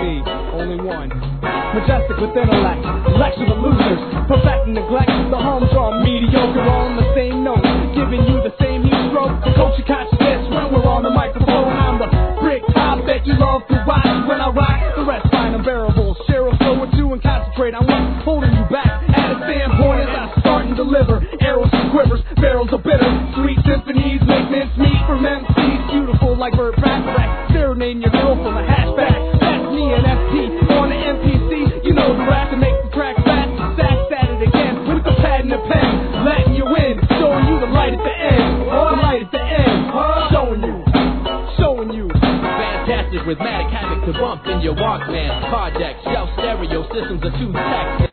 me, only one. Majestic with intellect, lecture the losers, perfect and neglect the homes are mediocre. On the same note, giving you the same heat stroke. Coach your consciousness when we're on the microphone. I'm the brick top that you love to watch when I rock. The rest fine unbearable. Share a flow or two and concentrate on what's holding you back. At a standpoint as I start and deliver arrows and quivers, barrels of bitter, sweet symphonies make mincemeat from MCs. Beautiful like Burt Bacharach, serenading your girl from a hatchback. That's me and FT on the MPC. You know the rap that makes the track fat. Sax at it again with the pad and the pen, letting you in, showing you the light at the end. The light at the end, showing you. Fantastic, rhythmic havoc to bump in your Walkman. Car deck, shelf stereo systems are 2 texts.